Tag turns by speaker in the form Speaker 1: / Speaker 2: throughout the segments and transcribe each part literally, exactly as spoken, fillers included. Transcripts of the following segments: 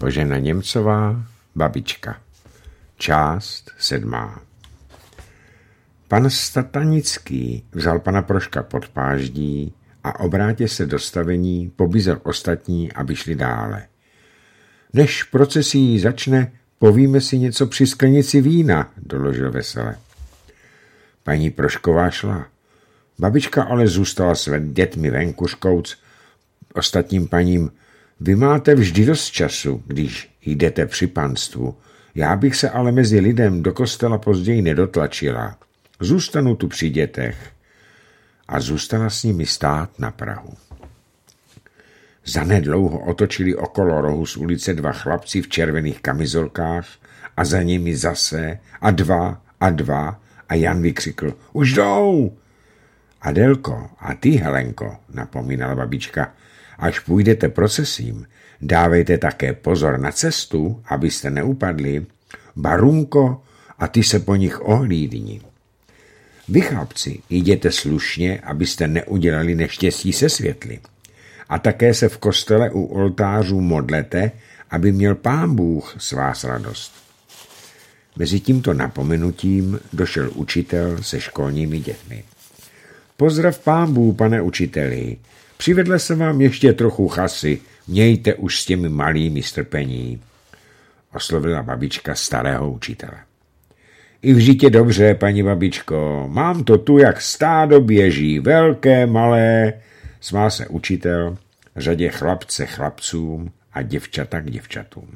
Speaker 1: Božena Němcová, babička. Část sedmá. Pan Statanický vzal pana Proška pod páždí a obrátě se do stavení pobízel ostatní, aby šli dále. Než procesí začne, povíme si něco při sklenici vína, doložil vesele. Paní Prošková šla. Babička ale zůstala s dětmi venku škouc ostatním paním. Vy máte vždy dost času, když jdete při panstvu. Já bych se ale mezi lidem do kostela později nedotlačila. Zůstanu tu při dětech. A zůstala s nimi stát na prahu. Zanedlouho otočili okolo rohu z ulice dva chlapci v červených kamizolkách a za nimi zase a dva a dva a Jan vykřikl: Už jdou! Adelko, a ty, Helenko, napomínala babička, až půjdete procesím, dávejte také pozor na cestu, abyste neupadli. Barunko, a ty se po nich ohlídni. Vy, chlapci, jděte slušně, abyste neudělali neštěstí se světly. A také se v kostele u oltářů modlete, aby měl Pán Bůh s vás radost. Mezi tímto napomenutím došel učitel se školními dětmi. Pozdrav Pán Bůh, pane učiteli. Přivedla se vám ještě trochu chasy, mějte už s těmi malými strpení, oslovila babička starého učitele. I v žitě dobře, paní babičko, mám to tu, jak stádo běží, velké, malé, smál se učitel, řadě chlapce chlapcům a děvčata k děvčatům.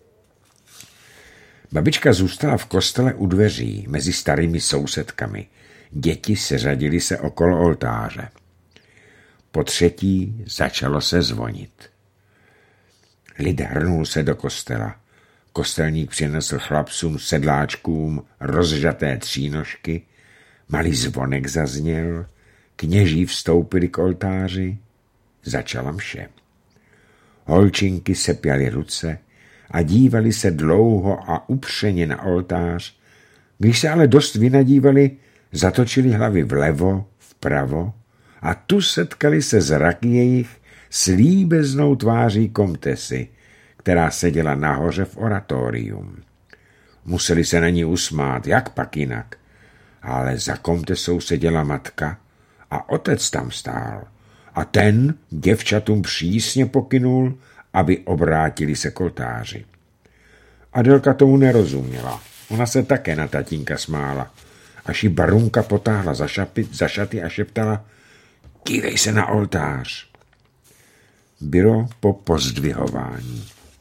Speaker 1: Babička zůstala v kostele u dveří mezi starými sousedkami. Děti seřadily se okolo oltáře. Po třetí začalo se zvonit. Lid hrnul se do kostela. Kostelník přinesl chlapcům sedláčkům rozžaté třínožky, malý zvonek zazněl, kněží vstoupili k oltáři, začala mše. Holčinky sepjaly ruce a dívali se dlouho a upřeně na oltář. Když se ale dost vynadívali, zatočili hlavy vlevo, vpravo a tu setkali se zraky jejich s líbeznou tváří komtesy, která seděla nahoře v oratorium. Museli se na ní usmát, jak pak jinak, ale za komtesou seděla matka a otec tam stál a ten děvčatům přísně pokynul, aby obrátili se k oltáři. Adelka tomu nerozuměla, ona se také na tatínka smála, až ji Barunka potáhla za, šapi, za šaty a šeptala: Dívej se na oltář. Bylo po pozdvihování.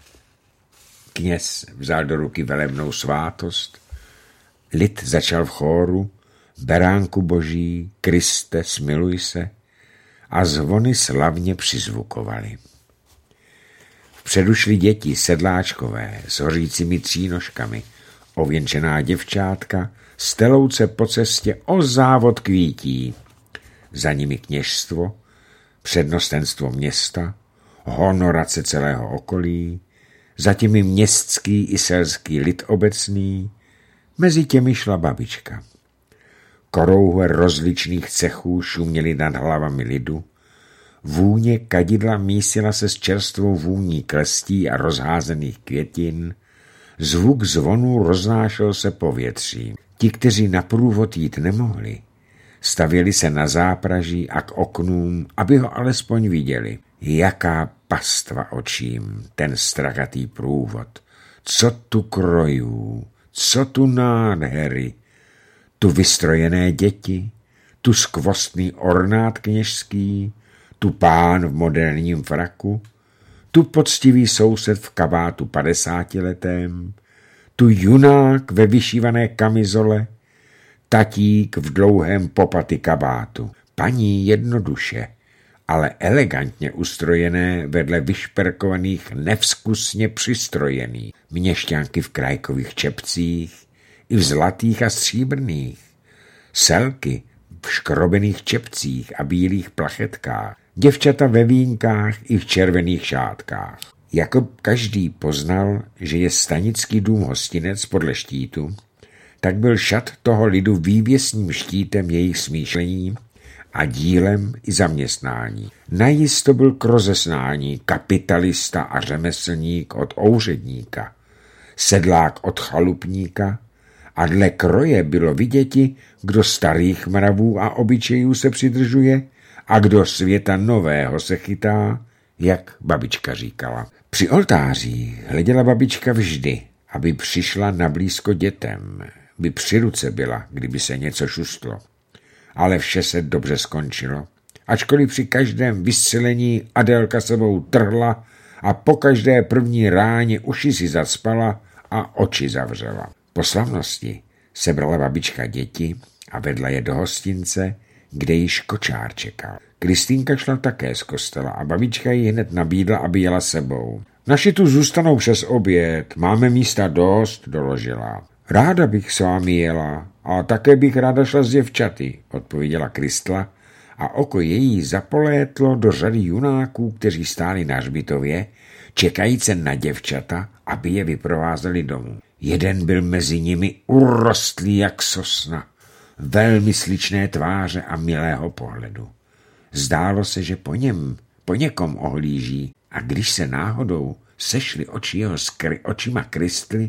Speaker 1: Kněz vzal do ruky velebnou svátost, lid začal v chóru Beránku boží, Kriste, smiluj se, a zvony slavně přizvukovaly. Vpředu šli děti sedláčkové s hořícími třínožkami, ověnčená děvčátka stelouce po cestě o závod kvítí. Za nimi kněžstvo, přednostenstvo města, honorace celého okolí, za těmi městský i selský lid obecný, mezi těmi šla babička. Korouhle rozličných cechů šuměly nad hlavami lidu, vůně kadidla mísila se s čerstvou vůní klestí a rozházených květin, zvuk zvonů roznášel se povětří. Ti, kteří na průvod jít nemohli, stavěli se na zápraží a k oknům, aby ho alespoň viděli. Jaká pastva očím, ten strachatý průvod. Co tu krojů, co tu nádhery, tu vystrojené děti, tu skvostný ornát kněžský, tu pán v moderním fraku, tu poctivý soused v kabátu padesátiletém, tu junák ve vyšívané kamizole, tatík v dlouhém popaty kabátu, paní jednoduše, ale elegantně ustrojené vedle vyšperkovaných nevzkusně přistrojených, měšťanky v krajkových čepcích i v zlatých a stříbrných, selky v škrobených čepcích a bílých plachetkách, děvčata ve vínkách i v červených šátkách. Jako každý poznal, že je stanický dům hostinec podle štítu, tak byl šat toho lidu vývěsním štítem jejich smýšlení a dílem i zaměstnání. Najisto byl k rozesnání kapitalista a řemeslník od ouředníka, sedlák od chalupníka a dle kroje bylo viděti, kdo starých mravů a obyčejů se přidržuje a kdo světa nového se chytá, jak babička říkala. Při oltáři hleděla babička vždy, aby přišla nablízko dětem, by při ruce byla, kdyby se něco šustlo. Ale vše se dobře skončilo, ačkoliv při každém vystřelení Adélka sebou trhla a po každé první ráně uši si zacpala a oči zavřela. Po slavnosti sebrala babička děti a vedla je do hostince, kde již kočár čekal. Kristýnka šla také z kostela a babička ji hned nabídla, aby jela sebou. Naši tu zůstanou přes oběd, máme místa dost, doložila. Ráda bych s vámi jela, a také bych ráda šla s děvčaty, odpověděla Kristla a oko její zapolétlo do řady junáků, kteří stáli na hřbitově, čekajíce na děvčata, aby je vyprovázeli domů. Jeden byl mezi nimi urostlý jak sosna, velmi sličné tváře a milého pohledu. Zdálo se, že po něm, po někom ohlíží, a když se náhodou sešly oči jeho skry, očima Kristly,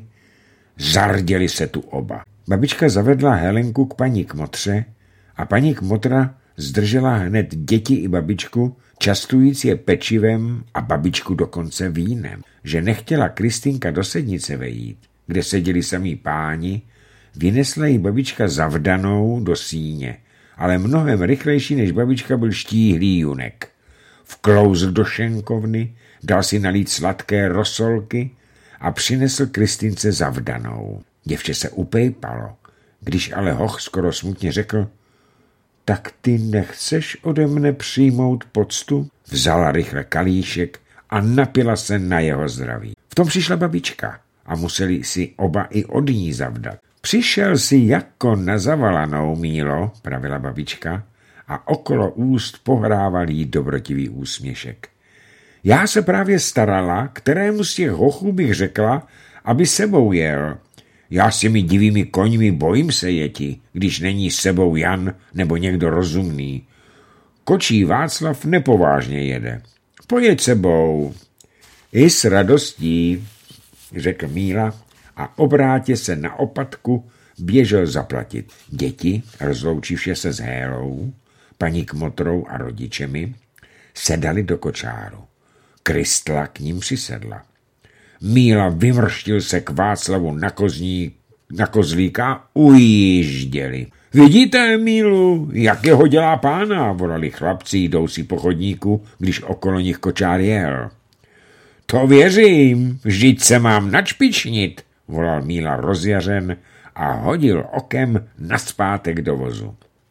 Speaker 1: zarděli se tu oba. Babička zavedla Helenku k paní Kmotře a paní Kmotra zdržela hned děti i babičku, častujíc je pečivem a babičku dokonce vínem. Že nechtěla Kristýnka do sednice vejít, kde seděli samí páni, vynesla jí babička zavdanou do síně, ale mnohem rychlejší než babička byl štíhlý junek. Vklouzl do šenkovny, dal si nalít sladké rosolky a přinesl Kristýnce zavdanou. Děvče se upejpalo, když ale hoch skoro smutně řekl: tak ty nechceš ode mne přijmout poctu? Vzala rychle kalíšek a napila se na jeho zdraví. V tom přišla babička a museli si oba i od ní zavdat. Přišel si jako na zavalanou, Mílo, pravila babička, a okolo úst pohrával jí dobrotivý úsměšek. Já se právě starala, kterému z těch hochů bych řekla, aby sebou jel. Já s těmi divými koňmi bojím se jeti, když není sebou Jan nebo někdo rozumný. Kočí Václav nepovážně jede. Pojeď sebou. I s radostí, řekl Míla a obrátě se na opatku běžel zaplatit. Děti, rozloučivše se s Hélou, paní Kmotrou a rodičemi, sedali do kočáru. Kristla k ním přisedla. Míla vymrštil se k Václavu na, kozní, na kozlíka, ujížděli. Vidíte, Mílu, jakého dělá pána, volali chlapci jdoucí po chodníku, když okolo nich kočár jel. To věřím, vždyť se mám načpičnit, volal Míla rozjařen a hodil okem nazpátek do vozu.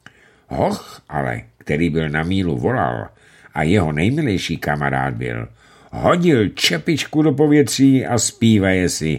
Speaker 1: Hoch ale, který byl na Mílu volal a jeho nejmilejší kamarád byl, hodil čepičku do povětří a zpívaje si: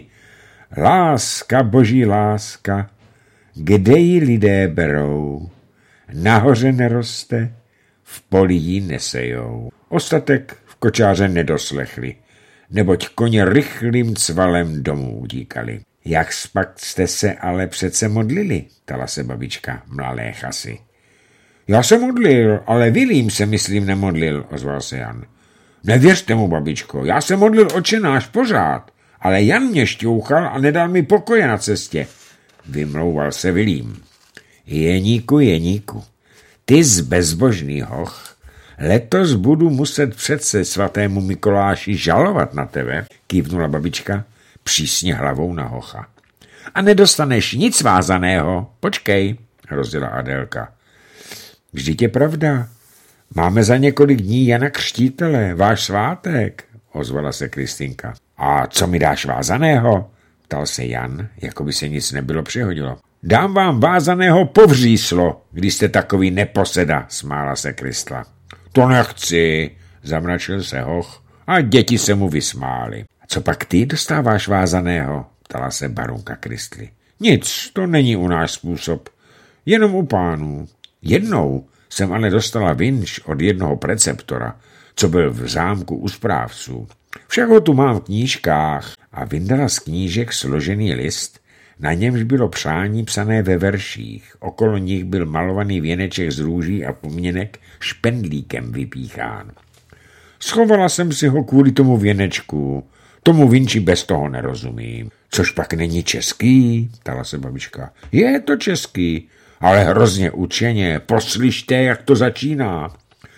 Speaker 1: láska, boží láska, kde ji lidé berou, nahoře neroste, v poli ji nesejou. Ostatek v kočáře nedoslechli, neboť koně rychlým cvalem domů utíkali. Jak spak jste se ale přece modlili, ptala se babička mladé chasy. Já se modlil, ale Vilím se, myslím, nemodlil, ozval se Jan. Nevěřte mu, babičko, já se modlil Otčenáš pořád, ale Jan mě šťouchal a nedal mi pokoje na cestě, vymlouval se Vilím. Jeníku, Jeníku, ty zbezbožný hoch, letos budu muset přece svatému Mikoláši žalovat na tebe, kývnula babička přísně hlavou na hocha. A nedostaneš nic vázaného, počkej, hrozila Adélka. Vždyť je pravda, máme za několik dní Jana Křtítele, váš svátek, ozvala se Kristýnka. A co mi dáš vázaného? Ptal se Jan, jako by se nic nebylo přihodilo. Dám vám vázaného povříslo, když jste takový neposeda, smála se Kristla. To nechci, zamračil se hoch a děti se mu vysmály. A co pak ty dostáváš vázaného? Ptala se baronka Kristly. Nic, to není u náš způsob, jenom u pánů. Jednou jsem ale dostala vinš od jednoho preceptora, co byl v zámku u správců. Však ho tu mám v knížkách. A vyndala z knížek složený list, Na němž bylo přání psané ve verších. Okolo nich byl malovaný věneček z růží a pomněnek špendlíkem vypíchán. Schovala jsem si ho kvůli tomu věnečku. Tomu vinči bez toho nerozumím. Což pak není český, ptala se babička. Je to český, ale hrozně učeně. Poslyšte, jak to začíná.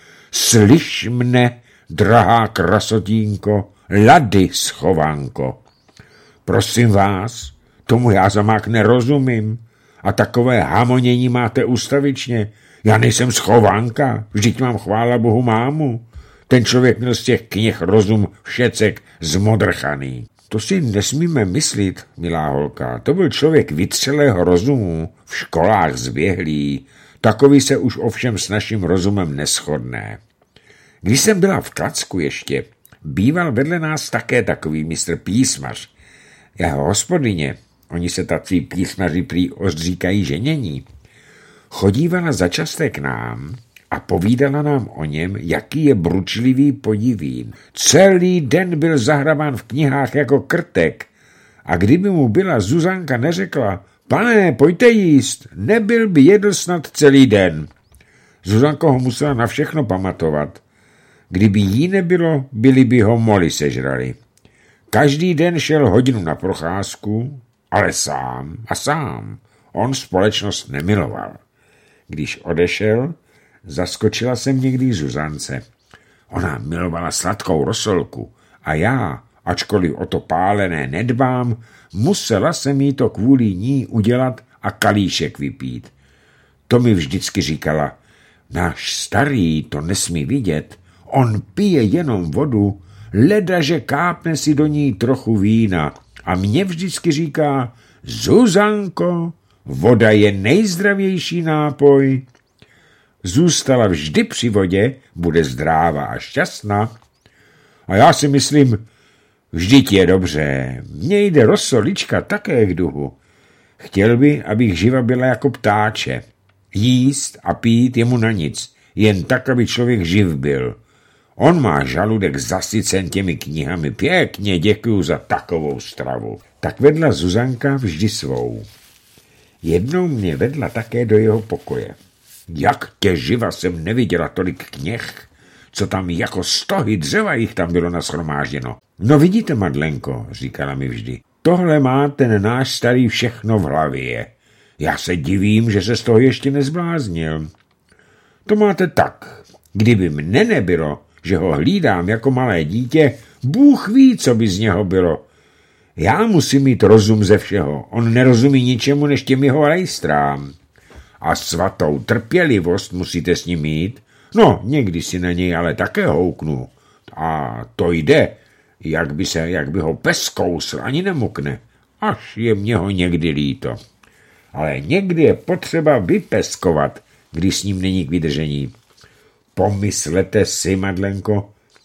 Speaker 1: Slyš mne, drahá krasotínko, lady schovanko. Prosím vás, tomu já zamák nerozumím. A takové hamonění máte ustavičně. Já nejsem schovanka, vždyť mám chvála Bohu mámu. Ten člověk měl z těch knih rozum všecek zmodrchaný. To si nesmíme myslit, milá holka. To byl člověk vytřelého rozumu, v školách zběhlý. Takový se už ovšem s naším rozumem neshodné. Když jsem byla v Klacku ještě, býval vedle nás také takový mistr písmař. Jeho hospodyně, oni se tací písmaři prý ozdříkají ženění, chodívala začasté k nám a povídala nám o něm, jaký je bručlivý podivín. Celý den byl zahrabán v knihách jako krtek a kdyby mu byla Zuzanka neřekla, pane, pojďte jíst, nebyl by jedl snad celý den. Zuzanka ho musela na všechno pamatovat. Kdyby jí nebylo, byli by ho moly sežrali. Každý den šel hodinu na procházku, ale sám a sám. On společnost nemiloval. Když odešel, zaskočila jsem někdy Zuzance. Ona milovala sladkou rosolku a já, ačkoliv o to pálené nedbám, musela jsem jí to kvůli ní udělat a kalíšek vypít. To mi vždycky říkala, náš starý to nesmí vidět, on pije jenom vodu, leda, že kápne si do ní trochu vína a mě vždycky říká, Zuzanko, voda je nejzdravější nápoj. Zůstala vždy při vodě, bude zdráva a šťastná. A já si myslím, vždyť je dobře, mně jde rosolička také k duhu. Chtěl by, abych živa byla jako ptáče. Jíst a pít je mu na nic, jen tak, aby člověk živ byl. On má žaludek zasycen těmi knihami. Pěkně děkuju za takovou stravu. Tak vedla Zuzanka vždy svou. Jednou mě vedla také do jeho pokoje. Jak tě živa jsem neviděla tolik knih, co tam jako stohy dřeva jich tam bylo nashromážděno. No vidíte, Madlenko, říkala mi vždy, tohle má ten náš starý všechno v hlavě. Já se divím, že se z toho ještě nezbláznil. To máte tak. Kdyby mne nebylo, že ho hlídám jako malé dítě, Bůh ví, co by z něho bylo. Já musím mít rozum ze všeho. On nerozumí ničemu než těm jeho rejstrám. A svatou trpělivost musíte s ním mít. No, někdy si na něj ale také houknu. A to jde, jak by, se, jak by ho pes kousl, ani nemukne. Až je mě ho někdy líto. Ale někdy je potřeba vypeskovat, když s ním není k vydržení. Pomyslete si, Madlenko,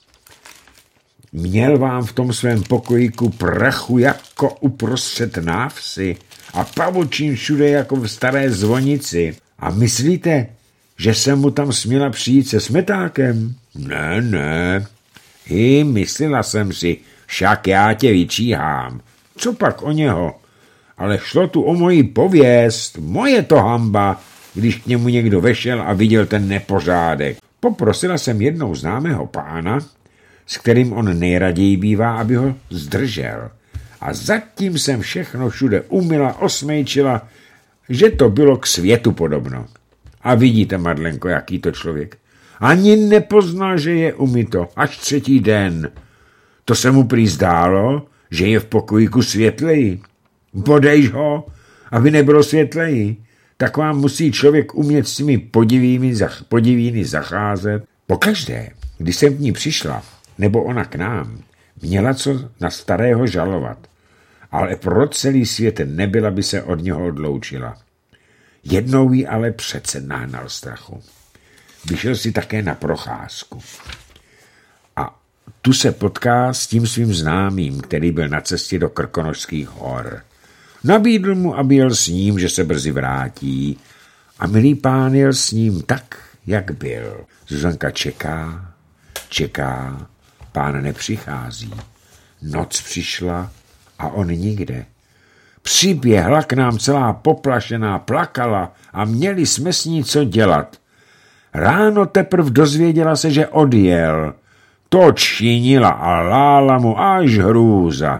Speaker 1: měl vám v tom svém pokojíku prachu jako uprostřed návsi a pavučín všude jako v staré zvonici. A myslíte, že jsem mu tam směla přijít se smetákem? Ne, ne. I myslela jsem si, však já tě vyčíhám. Co pak o něho? Ale šlo tu o moji pověst, moje to hamba, když k němu někdo vešel a viděl ten nepořádek. Poprosila jsem jednou známého pána, s kterým on nejraději bývá, aby ho zdržel. A zatím jsem všechno všude umyla, osmejčila, že to bylo k světu podobno. A vidíte, Madlenko, jaký to člověk. Ani nepoznal, že je umyto, až třetí den. To se mu prý zdálo, že je v pokojíku světleji. Bodejš ho, aby nebylo světleji. Tak vám musí člověk umět s těmi podivíny zacházet. Pokaždé, když jsem k ní přišla, nebo ona k nám, měla co na starého žalovat, ale pro celý svět nebyla by se od něho odloučila. Jednou jí ale přece nahnal strachu. Vyšel si také na procházku. A tu se potká s tím svým známým, který byl na cestě do Krkonošských hor. Nabídl mu, aby jel s ním, že se brzy vrátí, a milý pán jel s ním tak, jak byl. Zuzanka čeká, čeká, pán nepřichází. Noc přišla a on nikde. Přiběhla k nám celá poplašená, plakala a měli jsme s ní co dělat. Ráno teprv dozvěděla se, že odjel. To činila a lála mu až hrůza.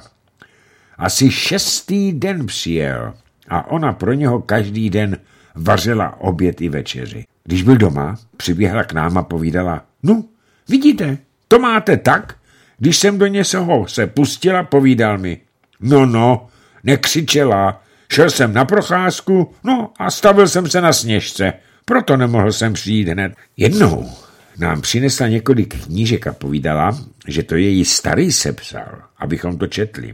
Speaker 1: Asi šestý den přijel a ona pro něho každý den vařila oběd i večeři. Když byl doma, přiběhla k nám a povídala, no, vidíte, to máte tak, když jsem do někoho se pustila, povídal mi, no, no, nekřičela, šel jsem na procházku, no a stavil jsem se na sněžce, proto nemohl jsem přijít hned. Jednou nám přinesla několik knížek a povídala, že to její starý sepsal, abychom to četli.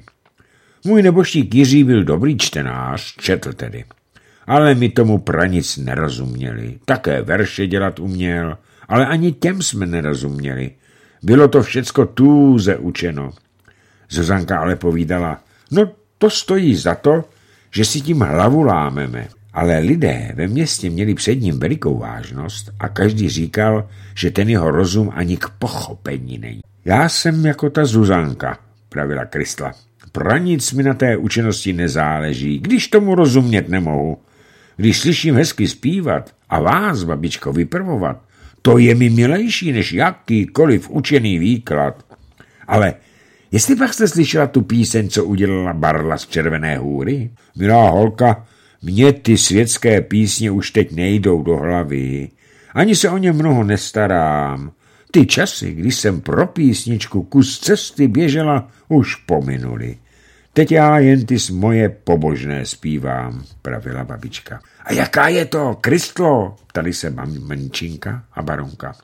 Speaker 1: Můj neboštík Jiří byl dobrý čtenář, četl tedy. Ale my tomu pranic nerozuměli. Také verše dělat uměl, ale ani těm jsme nerozuměli. Bylo to všecko tůze učeno. Zuzanka ale povídala, no to stojí za to, že si tím hlavu lámeme. Ale lidé ve městě měli před ním velikou vážnost a každý říkal, že ten jeho rozum ani k pochopení není. Já jsem jako ta Zuzanka, pravila Kristla. Pro nic mi na té učenosti nezáleží, když tomu rozumět nemohu. Když slyším hezky zpívat a vás, babičko, vyprvovat, to je mi milejší než jakýkoliv učený výklad. Ale jestli pak jste slyšela tu píseň, co udělala Barla z Červené hůry? Milá holka, mně ty světské písně už teď nejdou do hlavy. Ani se o ně mnoho nestarám. Ty časy, když jsem pro písničku kus cesty běžela, už pominuli. Teď já jen ty moje pobožné zpívám, pravila babička. A jaká je to, Kristlo? Ptali se Mančinka a baronka.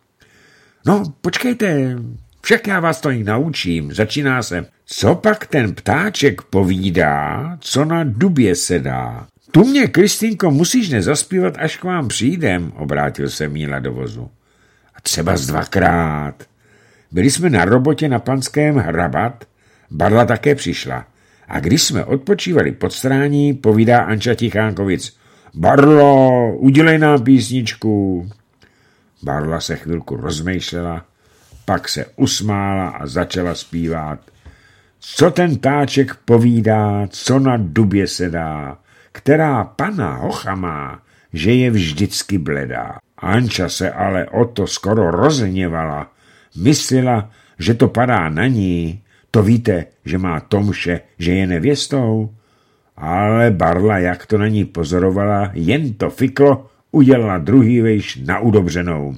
Speaker 1: No, počkejte, však já vás to i naučím, začíná se. Co pak ten ptáček povídá, co na dubě sedá? Tu mě, Kristýnko, musíš nezaspívat, až k vám přijdem, obrátil se Míla do vozu. A třeba z dvakrát. Byli jsme na robotě na Panském hrabat, Barla také přišla. A když jsme odpočívali pod strání, povídá Anča Tichánkovic, Barlo, udělej nám písničku. Barla se chvilku rozmýšlela, pak se usmála a začala zpívat. Co ten táček povídá, co na dubě sedá, která pana hocha má, že je vždycky bledá. Anča se ale o to skoro rozhněvala. Myslela, že to padá na ní. To víte, že má Tomše, že je nevěstou? Ale Barla, jak to na ní pozorovala, jen to fiklo, udělala druhý vejš na udobřenou.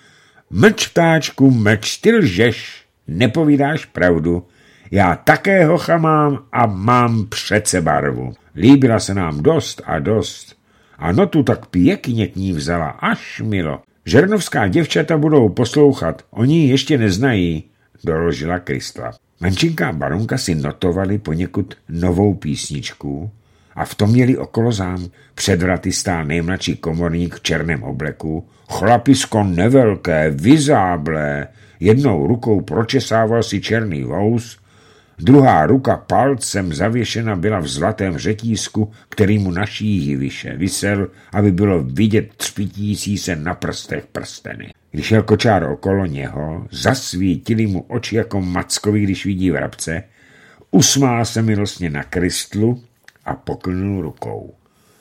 Speaker 1: Mlč, ptáčku, mlč, ty lžeš, nepovídáš pravdu. Já také hocha mám a mám přece barvu. Líbila se nám dost a dost. A no tu tak pěkně k ní vzala, až milo. Žernovská děvčata budou poslouchat, oni ji ještě neznají, doložila Kristla. Mančinka a baronka si notovali poněkud novou písničku a v tom měli okolo zámku. Před vraty stál nejmladší komorník v černém obleku, chlapisko nevelké, vyzáblé, jednou rukou pročesával si černý vous, druhá ruka palcem zavěšena byla v zlatém řetízku, který mu na šíji vyše visel, aby bylo vidět třpitící se na prstech prsteny. Když jel kočár okolo něho, zasvítili mu oči jako mackovi, když vidí vrabce, usmál se milostně na Kristlu a poklnul rukou.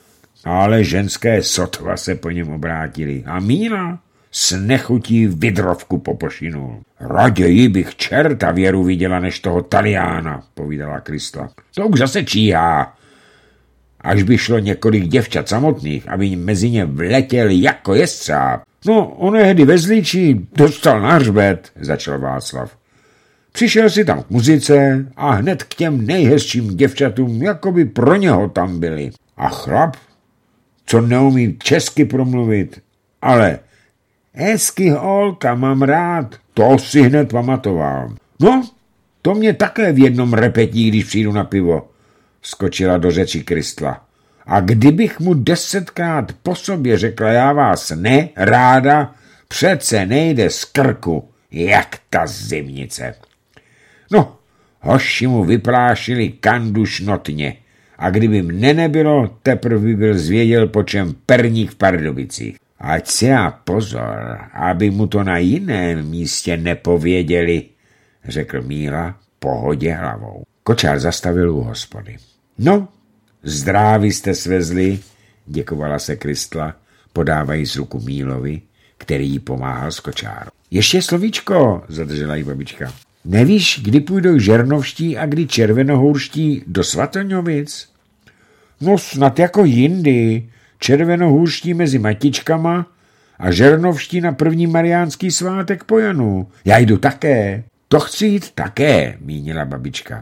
Speaker 1: Ale ženské sotva se po něm obrátili a Míla s nechutí vidrovku popošinul. Raději bych čerta věru viděla, než toho Taliána, povídala Kristla. To už zase číhá. Až by šlo několik děvčat samotných, aby mezi ně vletěl jako jestřáb. No, onehdy ve Zlíči dostal na hřbet, začal Václav. Přišel si tam k muzice a hned k těm nejhezčím děvčatům, jako by pro něho tam byli. A chlap, co neumí česky promluvit, ale hezky holka, mám rád, to si hned pamatoval. No, to mě také v jednom repetí, když přijdu na pivo, skočila do řeči Kristla. A kdybych mu desetkrát po sobě řekla, já vás ne, ráda, přece nejde z krku, jak ta zimnice. No, hoši mu vyplášili kandu šnotně a kdyby mne nebylo, teprve by byl zvěděl, po čem perník v Pardubicích. Ať si dá pozor, aby mu to na jiném místě nepověděli, řekl Míla pohodě hlavou. Kočár zastavil u hospody. No, Zdraví jste svezli, děkovala se Kristla, podávají z ruku Mílovi, který jí pomáhal s kočárou. Ještě slovíčko, zadržela jí babička. Nevíš, kdy půjdou žernovští a kdy červenohůrští do Svatoňovic? No snad jako jindy. Červenohůrští mezi matičkama a žernovští na první mariánský svátek po Janu. Já jdu také. To chci jít také, mínila babička.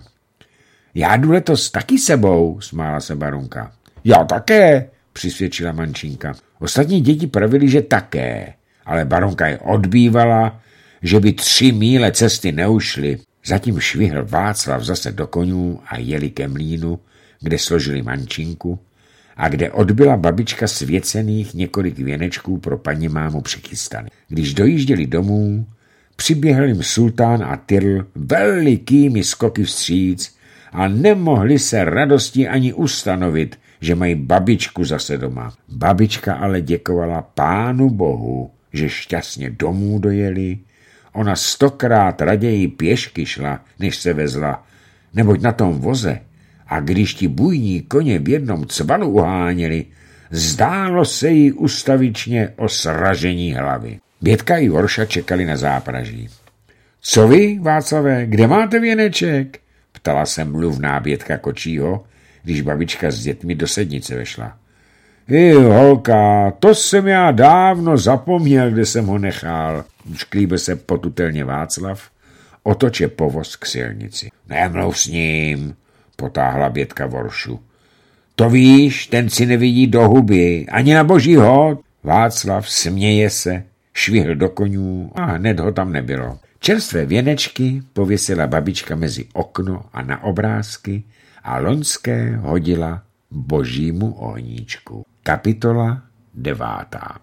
Speaker 1: Já jdu letos taky sebou, smála se Barunka. Já také, přisvědčila mančinka. Ostatní děti pravili, že také, ale Barunka je odbývala, že by tři míle cesty neušly. Zatím švihl Václav zase do konů a jeli ke mlýnu, kde složili mančinku a kde odbyla babička svěcených několik věnečků pro paní mámu přichystaný. Když dojížděli domů, přiběhl jim sultán a Tyrl velikými skoky vstříc a nemohli se radosti ani ustanovit, že mají babičku zase doma. Babička ale děkovala Pánu Bohu, že šťastně domů dojeli. Ona stokrát raději pěšky šla, než se vezla, neboť na tom voze. A když ti bujní koně v jednom cvalu uháněli, zdálo se jí ustavičně o sražení hlavy. Bětka i Vorša čekali na zápraží. Co vy, Václavé, kde máte věneček? Ptala se mluvná Bětka Kočího, když babička s dětmi do sednice vešla. I holka, to jsem já dávno zapomněl, kde jsem ho nechal. Šklíbe se potutelně Václav, otoče povoz k silnici. Nemluv s ním, potáhla Bětka Voršu. To víš, ten si nevidí do huby, ani na boží hod. Václav směje se, švihl do konů a hned ho tam nebylo. Čerstvé věnečky pověsila babička mezi okno a na obrázky a loňské hodila božímu ohníčku. Kapitola devátá.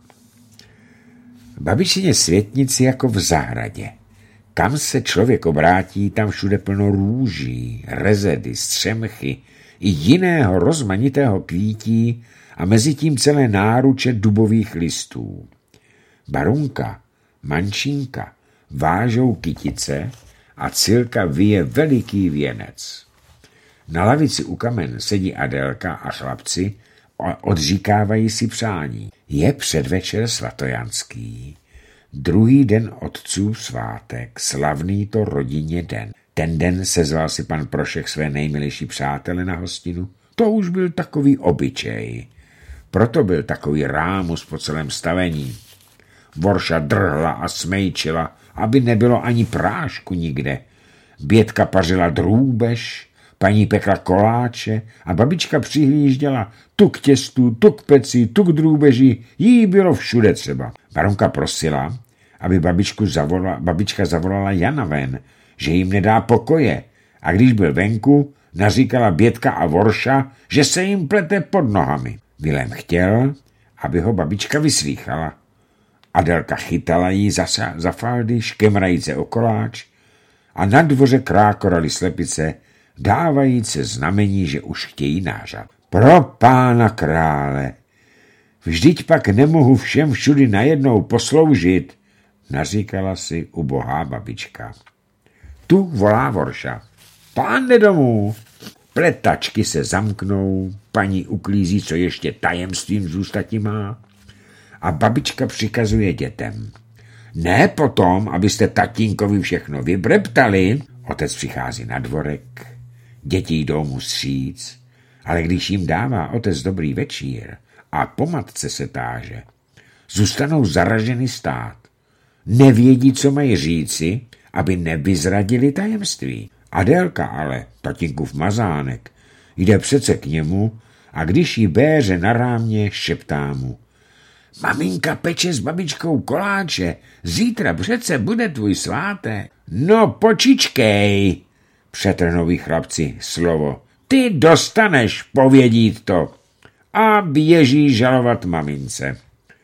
Speaker 1: Babičině světnici jako v zahradě. Kam se člověk obrátí, tam všude plno růží, rezedy, střemchy i jiného rozmanitého kvítí a mezi tím celé náruče dubových listů. Barunka, mančinka vážou kytice a Cilka vyje veliký věnec. Na lavici u kamen sedí Adélka a chlapci odříkávají si přání. Je předvečer svatojanský. Druhý den otců svátek, slavný to rodině den. Ten den sezval si pan Prošek své nejmilejší přátele na hostinu. To už byl takový obyčej. Proto byl takový rámus po celém stavení. Vorša drhla a smejčila, aby nebylo ani prášku nikde. Bětka pařila drůbež, paní pekla koláče a babička přihlížděla tu k těstu, tu k peci, tu k drůbeži, jí bylo všude třeba. Barunka prosila, aby babičku zavolala, babička zavolala Jana ven, že jim nedá pokoje, a když byl venku, naříkala Bětka a Vorša, že se jim plete pod nohami. Vilém chtěl, aby ho babička vyslýchala. Adelka chytala jí za, za faldy, škemrajíce o koláč a na dvoře krákoraly slepice, dávajíce znamení, že už chtějí nářad. Pro pána krále, vždyť pak nemohu všem všudy najednou posloužit, naříkala si ubohá babička. Tu volá Vorša. Pán jde domů. Pletačky se zamknou, paní uklízí, co ještě tajemstvím zůstati má, a babička přikazuje dětem. Ne potom, abyste tatínkovi všechno vybreptali. Otec přichází na dvorek, děti jdou mu vstříc, ale když jim dává otec dobrý večír a po matce se táže, zůstanou zaraženy stát. Nevědí, co mají říci, aby nevyzradili tajemství. Adélka ale, tatínkův mazánek, jde přece k němu a když jí béře na rámě, šeptá mu. Maminka peče s babičkou koláče, zítra přece bude tvůj svátek. No počičkej, přetrhnou chlapci slovo. Ty dostaneš, povědít to. A běží žalovat mamince.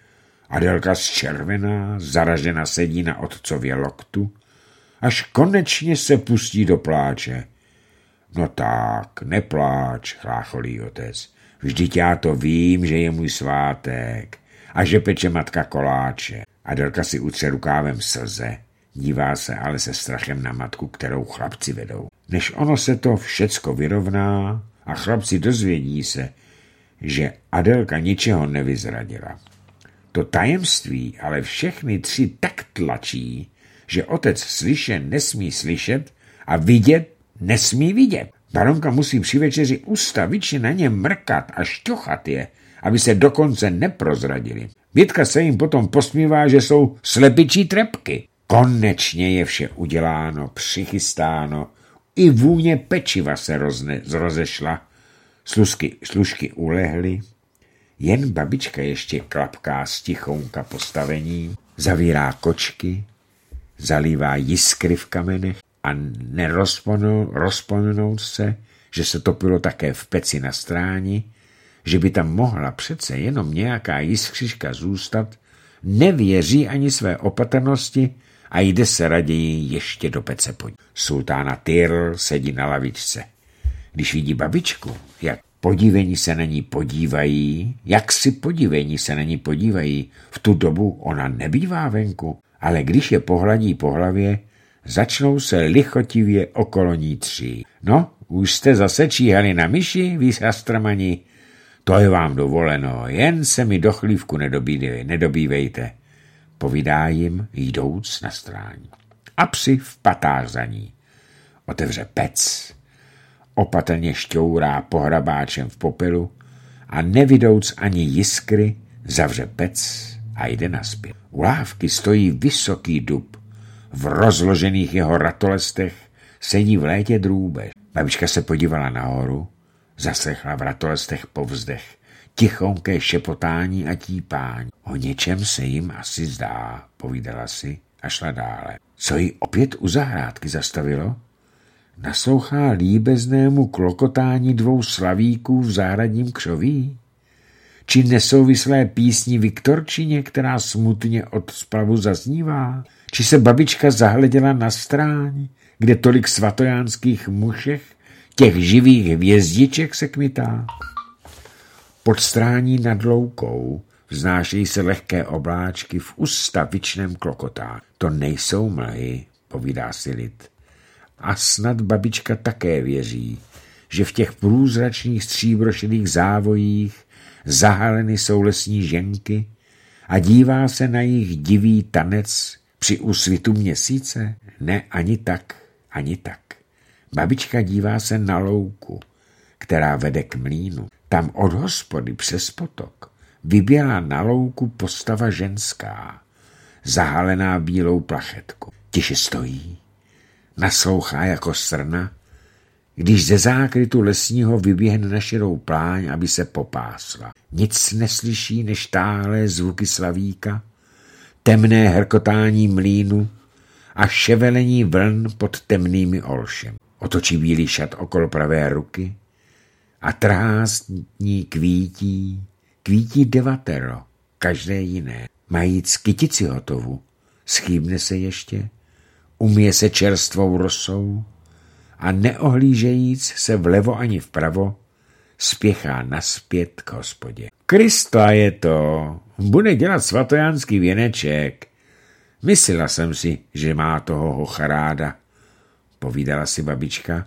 Speaker 1: Adélka zčervená, zaražena sedí na otcově loktu, až konečně se pustí do pláče. No tak, nepláč, chlácholí otec. Vždyť já to vím, že je můj svátek a že peče matka koláče. Adélka si utře rukávem slze, dívá se ale se strachem na matku, kterou chlapci vedou. Než ono se to všecko vyrovná a chlapci dozvědí se, že Adelka ničeho nevyzradila. To tajemství ale všechny tři tak tlačí, že otec slyšen nesmí slyšet a vidět nesmí vidět. Baronka musí při večeři ustavičně na ně mrkat a šťochat je, aby se dokonce neprozradili. Bětka se jim potom posmívá, že jsou slepičí trepky. Konečně je vše uděláno, přichystáno, i vůně pečiva se rozne, rozešla, služky, služky ulehly, jen babička ještě klapká z tichounka postavení, zavírá kočky, zalívá jiskry v kamenech a nerozpomenout se, že se topilo také v peci na stráni, že by tam mohla přece jenom nějaká jiskřička zůstat, nevěří ani své opatrnosti a jde se raději ještě do pece podívat. Sultána Tyrl sedí na lavičce. Když vidí babičku, jak podívení se na ní podívají, jak si podívení se na ní podívají, v tu dobu ona nebývá venku, ale když je pohladí po hlavě, začnou se lichotivě okolo ní třít. No, už jste zase číhali na myši, vy Sastramani? To je vám dovoleno, jen se mi do chlívku nedobývejte, povídá jim, jdouc na stráň. A psi v patách za ní. Otevře pec, opatrně šťourá pohrabáčem v popelu a nevidouc ani jiskry, zavře pec a jde naspět. U lávky stojí vysoký dub. V rozložených jeho ratolestech sedí v létě drůbež. Babička se podívala nahoru, zaslechla v ratolestech povzdech, tichonké šepotání a típání. O něčem se jim asi zdá, povídala si a šla dále. Co jí opět u zahrádky zastavilo? Naslouchá líbeznému klokotání dvou slavíků v zahradním křoví? Či nesouvislé písni Viktorčině, která smutně od splavu zaznívá? Či se babička zahleděla na stráň, kde tolik svatojánských mušech, těch živých hvězdiček se kmitá? Pod strání nad loukou vznášejí se lehké obláčky v ustavičném klokotá. To nejsou mlhy, povídá si lid. A snad babička také věří, že v těch průzračných stříbrošedých závojích zahaleny jsou lesní ženky a dívá se na jejich divý tanec při úsvitu měsíce? Ne, ani tak, ani tak. Babička dívá se na louku, která vede k mlýnu. Tam od hospody přes potok vyběhla na louku postava ženská, zahalená bílou plachetku. Tiše stojí, naslouchá jako srna, když ze zákrytu lesního vyběhne na širou pláň, aby se popásla. Nic neslyší než táhlé zvuky slavíka, temné hrkotání mlýnu a ševelení vln pod temnými olšem. Otočí bílý šat okolo pravé ruky a trhá z ní kvítí, kvítí devatero, každé jiné. Mají kytici hotovu, schýbne se ještě, umije se čerstvou rosou a neohlížejíc se vlevo ani vpravo, spěchá naspět k hospodě. Krista je to, bude dělat svatojánský věneček. Myslela jsem si, že má toho hocha ráda, povídala si babička,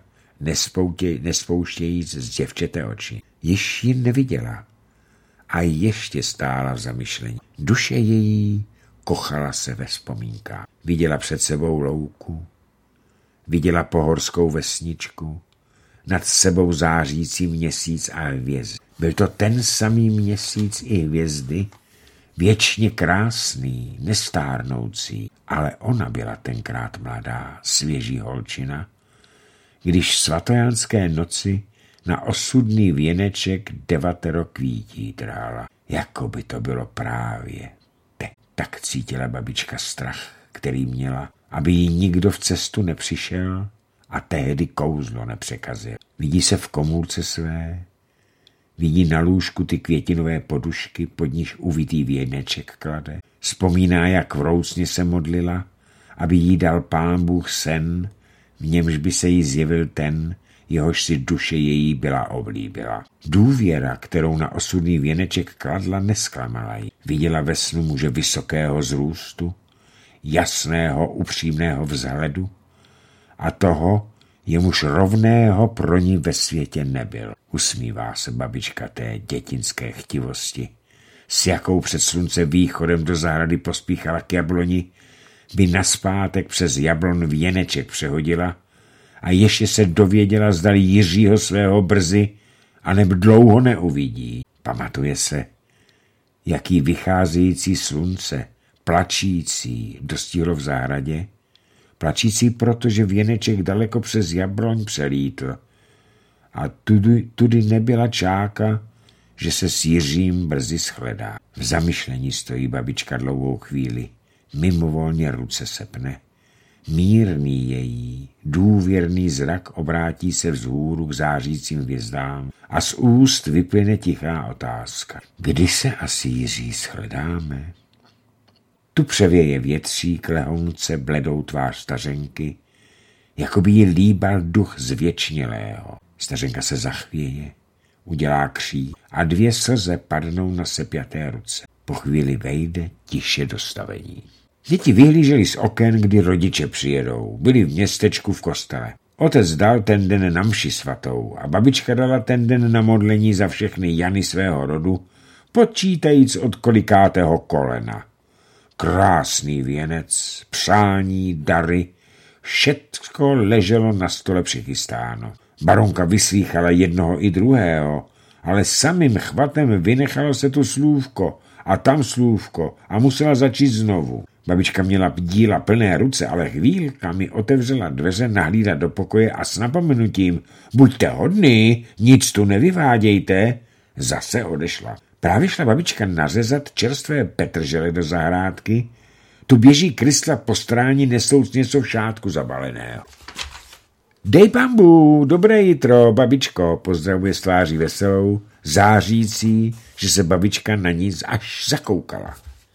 Speaker 1: nespouštějíc z děvčete oči. Již ji neviděla a ještě stála v zamyšlení. Duše její kochala se ve vzpomínkách. Viděla před sebou louku, viděla pohorskou vesničku, nad sebou zářící měsíc a hvězdy. Byl to ten samý měsíc i hvězdy, věčně krásný, nestárnoucí, ale ona byla tenkrát mladá, svěží holčina, když svatojánské noci na osudný věneček devatero kvítí trhala. Jako by to bylo právě teď. Tak cítila babička strach, který měla, aby jí nikdo v cestu nepřišel a tehdy kouzlo nepřekazil. Vidí se v komůrce své, vidí na lůžku ty květinové podušky, pod níž uvitý věneček klade. Vzpomíná, jak vroucně se modlila, aby jí dal Pán Bůh sen, v němž by se jí zjevil ten, jehož si duše její byla oblíbila. Důvěra, kterou na osudný věneček kladla, nesklamala jí. Viděla ve snu muže vysokého zrůstu, jasného, upřímného vzhledu a toho, jemuž rovného pro ní ve světě nebyl. Usmívá se babička té dětinské chtivosti, s jakou před slunce východem do zahrady pospíchala k jabloni, by naspátek přes jablon věneček přehodila a ještě se dověděla, zdali Jiřího svého brzy, aneb dlouho neuvidí. Pamatuje se, jaký vycházející slunce, plačící, dostihlo v zahradě, plačící, protože věneček daleko přes jabloň přelítl a tudy, tudy nebyla čáka, že se s Jiřím brzy shledá. V zamyšlení stojí babička dlouhou chvíli, mimovolně ruce sepne. Mírný její, důvěrný zrak obrátí se vzhůru k zářícím hvězdám a z úst vyplyne tichá otázka. Kdy se asi, Jiří, shledáme? Tu převěje větřík lehounce bledou tvář stařenky, jako by jí líbal duch zvěčnělého. Stařenka se zachvěje, udělá křík a dvě slze padnou na sepjaté ruce. Po chvíli vejde tiše do stavení. Děti vyhlíželi z oken, kdy rodiče přijedou. Byli v městečku v kostele. Otec dal ten den na mši svatou a babička dala ten den na modlení za všechny Jany svého rodu, počítajíc od kolikátého kolena. Krásný věnec, přání, dary, všetko leželo na stole přichystáno. Baronka vyslýchala jednoho i druhého, ale samým chvatem vynechalo se tu slůvko a tam slůvko a musela začít znovu. Babička měla díla plné ruce, ale chvílka mi otevřela dveře, nahlídla do pokoje a s napomenutím buďte hodný, nic tu nevyvádějte, zase odešla. Právě šla babička nařezat čerstvé petržele do zahrádky, tu běží Kristla po stráni nesouc něco v šátku zabaleného. Dej pambu, dobré jitro, babičko, pozdravuje s tváří veselou, zářící, že se babička na ní až zakoukala.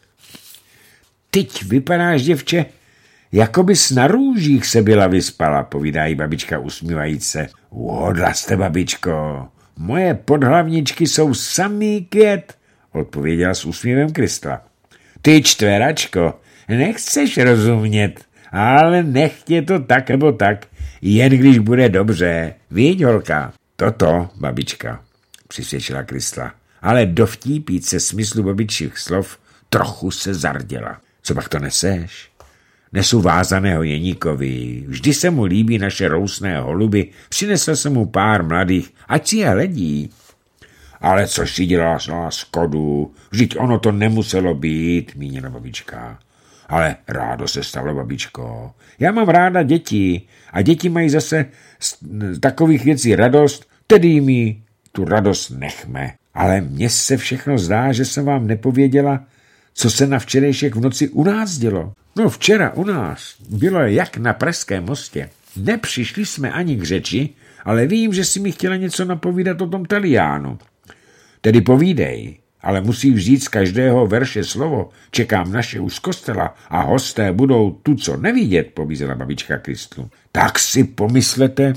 Speaker 1: Teď vypadáš, děvče, jako bys na růžích se byla vyspala, povídá jí babička usmívajíc se. Uhodla jste, babičko, moje podhlavničky jsou samý květ, odpověděla s úsměvem Kristla. Ty čtveračko, nechceš rozumět, ale nech tě to tak nebo tak, jen když bude dobře, viď, holka? Toto, babička, přisvědčila Kristla, ale dovtípít se smyslu babičích slov trochu se zarděla. Co pak to neseš? Nesu vázaného Jeníkovi, vždy se mu líbí naše rousné holuby, přinesl jsem mu pár mladých, ať si je hledí. Ale co si dělala na Skodu, vždyť ono to nemuselo být, mínila babička. Ale rádo se stalo, babičko. Já mám ráda děti a děti mají zase z takových věcí radost, tedy mi tu radost nechme. Ale mně se všechno zdá, že jsem vám nepověděla, co se na včerejšek v noci u nás dělo. No včera u nás bylo jak na Pražském mostě. Nepřišli jsme ani k řeči, ale vím, že si mi chtěla něco napovídat o tom Taliánu. Tedy povídej, ale musíš říct z každého verše slovo. Čekám naše už z kostela a hosté budou tu, co nevidět, povízela babička Kristlu. Tak si pomyslete,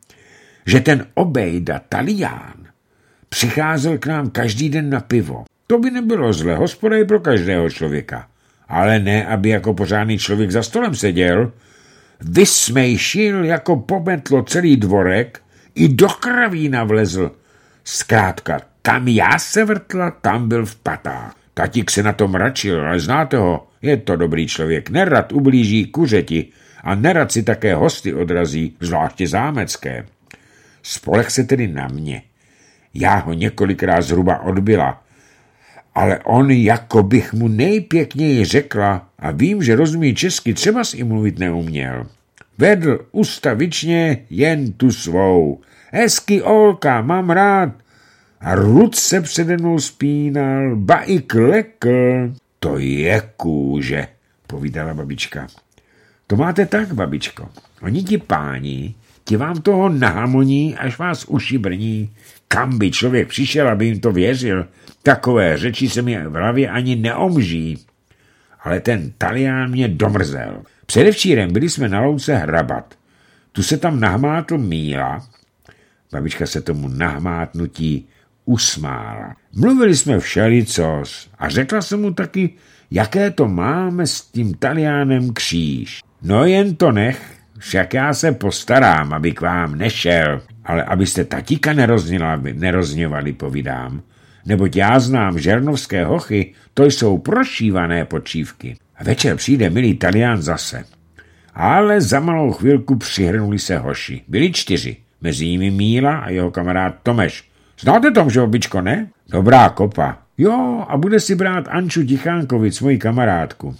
Speaker 1: že ten obejda Talián přicházel k nám každý den na pivo. To by nebylo zle, hospoda je pro každého člověka. Ale ne, aby jako pořádný člověk za stolem seděl. Vysmejšil jako pometlo celý dvorek, i do kravína vlezl. Zkrátka, tam já se vrtla, tam byl v patách. Tatík se na to mračil, ale znáte ho, je to dobrý člověk, nerad ublíží kuřeti a nerad si také hosty odrazí, zvláště zámecké. Spolech se tedy na mě. Já ho několikrát zhruba odbyla, ale on, jako bych mu nejpěkněji řekla, a vím, že rozumí česky, třeba si i mluvit neuměl. Vedl ustavičně jen tu svou. Hezky, Olka, mám rád. A ruce přede mnou spínal, ba i klekl. To je kůže, povídala babička. To máte tak, babičko. Oni ti páni, ti vám toho nahamoní, až vás uši brní. Kam by člověk přišel, aby jim to věřil? Takové řeči se mi v hlavě ani neomží. Ale ten Talián mě domrzel. Předevčírem byli jsme na louce hrabat. Tu se tam nahmátl Míla. Babička se tomu nahmátnutí usmála. Mluvili jsme všelicos a řekla jsem mu taky, jaké to máme s tím Taliánem kříž. No jen to nech, však já se postarám, aby k vám nešel, ale abyste tatíka nerozněvali, povídám, neboť já znám žernovské hochy, to jsou prošívané počívky. A večer přijde milý Talián zase. Ale za malou chvilku přihrnuli se hoši. Byli čtyři, mezi nimi Míla a jeho kamarád Tomeš. Znáte Tomšovo bičko, ne? Dobrá kopa. Jo, a bude si brát Anču Tichánkovic, moji kamarádku.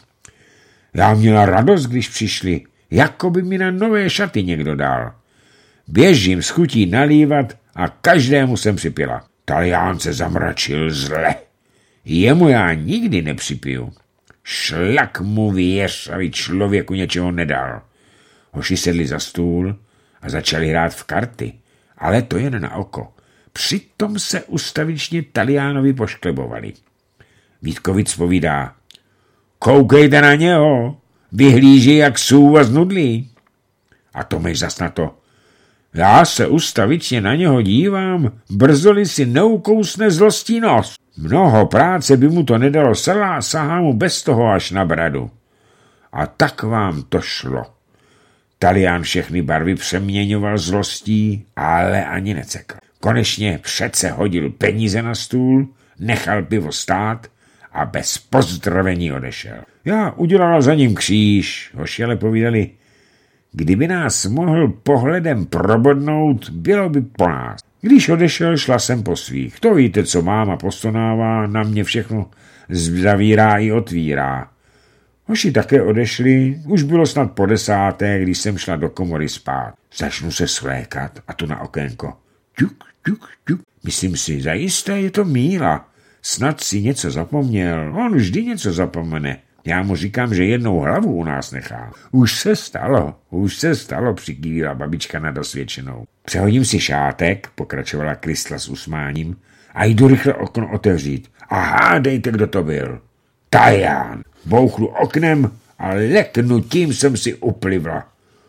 Speaker 1: Já měla radost, když přišli, jako by mi na nové šaty někdo dal. Běžím s chutí nalívat a každému jsem připila. Talián se zamračil zle. Jemu já nikdy nepřipiju. Šlak mu věř, aby člověku něčeho nedal. Hoši sedli za stůl a začali hrát v karty, ale to jen na oko. Přitom se ustavičně Taliánovi pošklebovali. Vítkovic povídá, koukejte na něho, vyhlíží jak sůva z nudlí. A Tomeš zas na to, já se ustavičně na něho dívám, brzoli si neukousne zlostí nos. Mnoho práce by mu to nedalo, celá sahá mu bez toho až na bradu. A tak vám to šlo. Talián všechny barvy přeměňoval zlostí, ale ani necekl. Konečně přece hodil peníze na stůl, nechal pivo stát a bez pozdravení odešel. Já udělala za ním kříž, hoši ale povídali, kdyby nás mohl pohledem probodnout, bylo by po nás. Když odešel, šla jsem po svých. To víte, co máma postonává, na mě všechno zavírá i otvírá. Hoši také odešli, už bylo snad po desáté, když jsem šla do komory spát. Začnu se svlékat a tu na okénko. Ťuk, ťuk, ťuk. Myslím si, zajisté je to Míla. Snad si něco zapomněl, on vždy něco zapomene. Já mu říkám, že jednou hlavu u nás nechá. Už se stalo, už se stalo, přikývila babička nad osvědčenou. Přehodím si šátek, pokračovala Kristla s usmáním, a jdu rychle okno otevřít. A hádejte, kdo to byl. Talián. Bouchlu oknem a leknutím jsem si uplivla.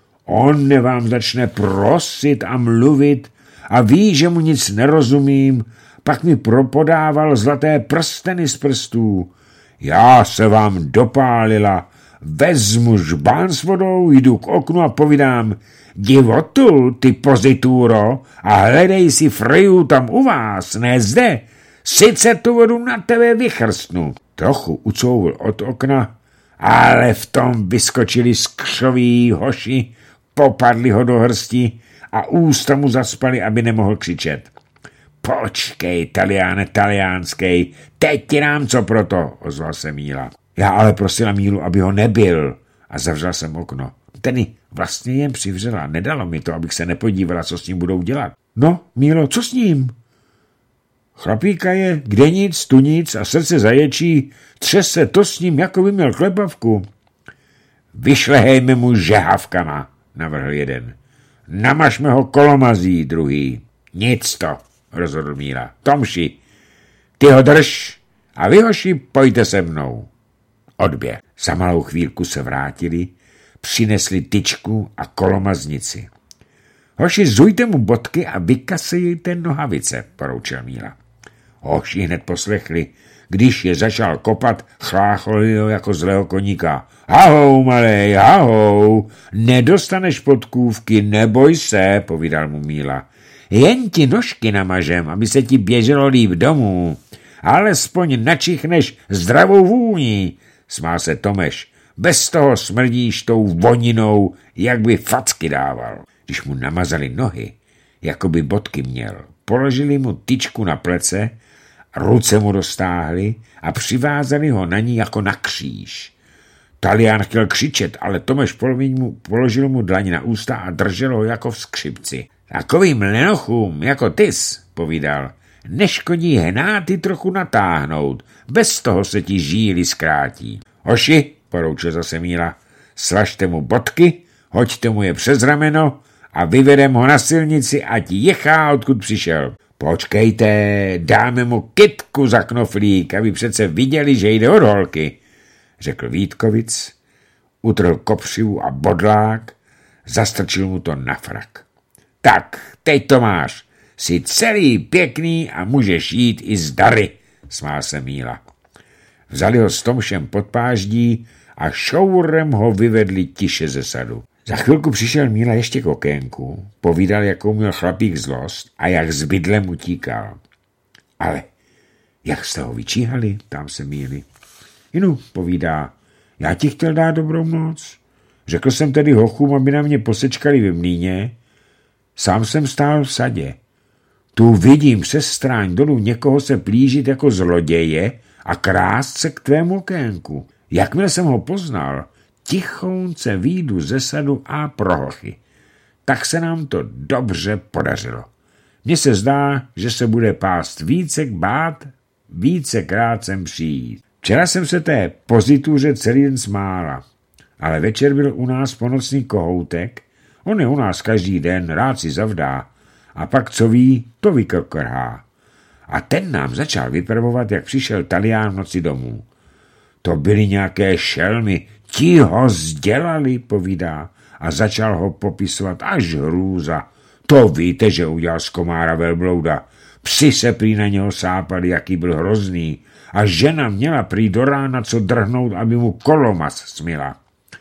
Speaker 1: On vám začne prosit a mluvit a ví, že mu nic nerozumím, pak mi propodával zlaté prsteny z prstů. Já se vám dopálila, vezmu žbán s vodou, jdu k oknu a povídám, divotu, ty pozitúro, a hledej si Freju tam u vás, ne zde, sice tu vodu na tebe vychrstnu. Trochu ucouvl od okna, ale v tom vyskočili skřoví hoši, popadli ho do hrsti a ústa mu zaspali, aby nemohl křičet. Počkej, Taliáne, taliánskej, teď ti dám co proto, ozval se Míla. Já ale prosila Mílu, aby ho nebil a zavřela jsem okno. Tedy vlastně jen přivřela, nedalo mi to, abych se nepodívala, co s ním budou dělat. No, Mílo, co s ním? Chlapíka je, kde nic, tu nic a srdce zaječí, třese to s ním, jako by měl klepavku. Vyšlehejme mu žehavkama, navrhl jeden. Namažme ho kolomazí, druhý. Nic to, rozhodl Míla. Tomši, ty ho drž a vy, hoši, pojďte se mnou. Odběh. Za malou chvílku se vrátili, přinesli tyčku a kolomaznici. Hoši, zujte mu bodky a vykasejte nohavice, poroučil Míla. Hoši hned poslechli. Když je začal kopat, chlácholili ho jako zlého koníka. Ahou, malej, ahou, nedostaneš podkůvky, neboj se, povídal mu Míla. Jen ti nožky namažem, aby se ti běželo líp domů. Alespoň načichneš zdravou vůní, smál se Tomeš. Bez toho smrdíš tou voninou, jak by facky dával. Když mu namazali nohy, jako by bodky měl, položili mu tyčku na plece, ruce mu roztáhli a přivázali ho na ní jako na kříž. Talián chtěl křičet, ale Tomeš mu, položil mu dlaň na ústa a držel ho jako v skřipci. Takovým lenochům jako tys, povídal, neškodí hnáty trochu natáhnout, bez toho se ti žíly zkrátí. Hoši, poroučil zase Míla, slažte mu bodky, hoďte mu je přes rameno a vyvedem ho na silnici, ať jechá, odkud přišel. Počkejte, dáme mu kytku za knoflík, aby přece viděli, že jde od holky, řekl Vítkovic, utrhl kopřivu a bodlák, zastrčil mu to na frak. Tak, teď to máš, jsi celý pěkný a můžeš jít i z dary, smál se Míla. Vzali ho s Tomšem pod páždí a šourem ho vyvedli tiše ze sadu. Za chvilku přišel Míla ještě k okénku, povídal, jakou měl chlapík zlost a jak s bydlem utíkal. Ale jak jste ho vyčíhali, tam se Míly. Jinu, povídá, já ti chtěl dát dobrou noc. Řekl jsem tedy hochům, aby na mě posečkali ve mlýně. Sám jsem stál v sadě. Tu vidím přes stráň dolů někoho se plížit jako zloděje a krást se k tvému okénku. Jakmile jsem ho poznal, tichounce výjdu ze sadu a prohlchy. Tak se nám to dobře podařilo. Mně se zdá, že se bude pást více bát, vícekrát sem přijít. Včera jsem se té pozituře celý den smála, ale večer byl u nás ponocný kohoutek. On je u nás každý den, rád si zavdá. A pak, co ví, to vykokrhá. A ten nám začal vypravovat, jak přišel Talián v noci domů. To byly nějaké šelmy, ti ho sdělali, povídá, a začal ho popisovat až hrůza. To víte, že udělal z komára velblouda. Psi se prý na něho sápali, jaký byl hrozný. A žena měla prý do rána co drhnout, aby mu kolomas smila.